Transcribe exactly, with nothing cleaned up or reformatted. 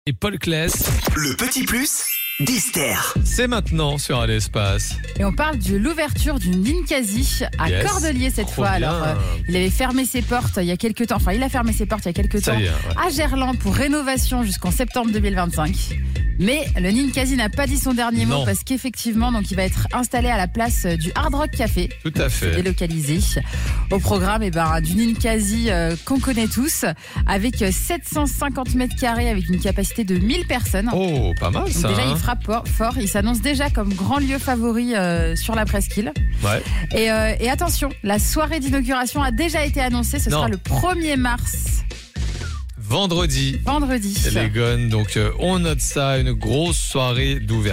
et Paul Claes. Le petit plus d'Esther. C'est maintenant sur À l'Espace. Et on parle de l'ouverture du Ninkasi à Yes. Cordeliers cette Trop fois. bien. Alors, euh, il avait fermé ses portes il y a quelques temps. Enfin, il a fermé ses portes il y a quelques Ça temps y est, ouais. à Gerland pour rénovation jusqu'en septembre deux mille vingt-cinq. Mais le Ninkasi n'a pas dit son dernier Non. mot parce qu'effectivement, donc, il va être installé à la place du Hard Rock Café. Tout à fait. Délocalisé. Au programme, eh ben, du Ninkasi euh, qu'on connaît tous, avec sept cent cinquante mètres carrés, avec une capacité de mille personnes. Oh, pas mal Donc ça. déjà, hein. il frappe fort, fort. Il s'annonce déjà comme grand lieu favori euh, sur la presqu'île. Ouais. Et, euh, et attention, la soirée d'inauguration a déjà été annoncée. Ce Non. sera le premier mars, Vendredi. vendredi. Les Gones, donc euh, on note ça, une grosse soirée d'ouverture.